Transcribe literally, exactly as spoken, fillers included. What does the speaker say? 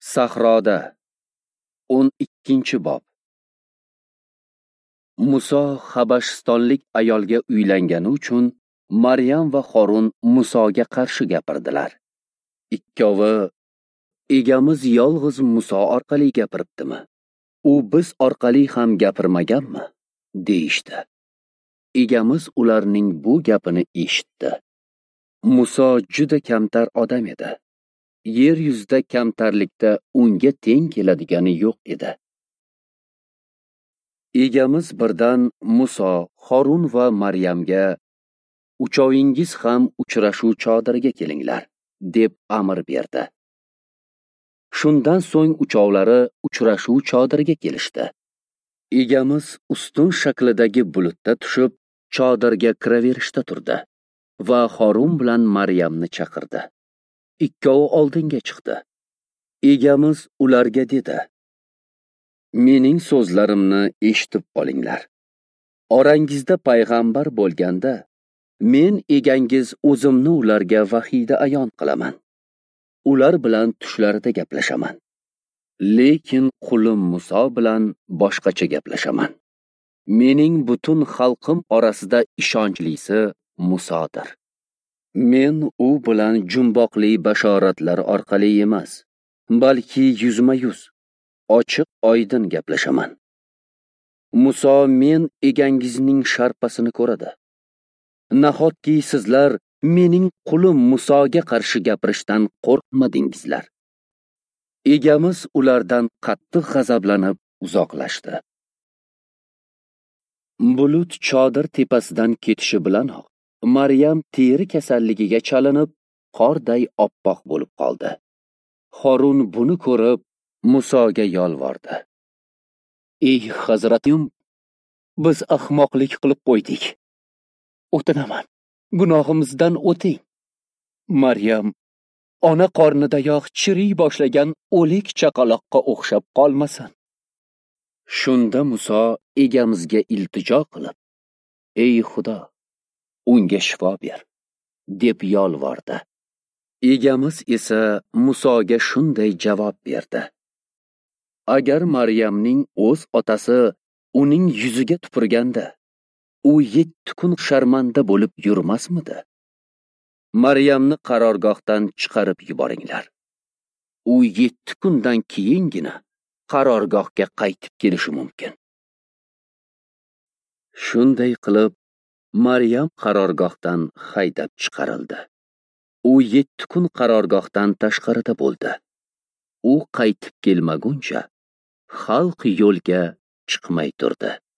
Sahroda o'n ikkinchi bob. Muso Habashistonlik ayolga uylangani uchun Maryam va Xorun Musoga qarshi gapirdilar. Ikkovi, egamiz yolg'iz Muso orqali gapiribdimi? U biz orqali ham gapirmaganmi? deyishdi. Egamiz ularning bu gapini eshitdi. Muso juda kamtar odam edi. Yer yuzida kamtarlikda unga teng keladigani yo'q edi. Egamiz birdan Muso, Xorun va Maryamga uchovingiz ham uchrashuv chodiriga kelinglar deb amr berdi. Shundan so'ng uchovlari uchrashuv chodiriga kelishdi. Egamiz ustun shaklidagi bulutda tushib, chodirga kiraverishda turdi va Xorun bilan Maryamni chaqirdi. Ikkovi oldinga chiqdi. Egamiz ularga dedi: "Mening so'zlarimni eshitib olinglar. Orangizda payg'ambar bo'lganda, men egangiz o'zimni ularga vahiyda ayon qilaman. Ular bilan tushlarida gaplashaman. Lekin qulim Muso bilan boshqacha gaplashaman. Mening butun xalqim orasida ishonchlisi Musodir. Men u bilan jumboqli bashoratlar orqali emas, balki yuzma-yuz, ochiq oydin gaplashaman. Muso men egangizning sharpasini ko'radi. Nahotki sizlar mening qulim Musoga qarshi gapirishdan qo'rqmadingizlar?" Egamiz ulardan qattiq g'azablanib uzoqlashdi. Bulut chodir tepasidan ketishi bilanoq Maryam teri kasalligiga chalinib, qorday oppoq bo'lib qoldi. Xorun buni ko'rib Musoga yolvordi: "Ey Hazratim, biz ahmoqlik qilib qo'ydik. O'tinaman, gunohimizdan o'ting. Maryam ona qornidayoq chiriy boshlagan o'lik chaqaloqqa o'xshab qolmasin." Shunda Muso egamizga iltijo qilib: "Ey Xudo, unga shifo ber" deb yolvordi. Egamiz esa Musoga shunday javob berdi: "Agar Maryamning o'z otasi uning yuziga tupurganda, u yetti kun sharmanda bo'lib yurmasmidi? Maryamni qarorgohdan chiqarib yuboringlar. U yetti kundan keyingina qarorgohga qaytib kelishi mumkin." Shunday qilib, Maryam qarorgohdan haydab chiqarildi. U yetti kun qarorgohdan tashqarida bo'ldi. U qaytib kelmaguncha xalq yo'lga chiqmay turdi.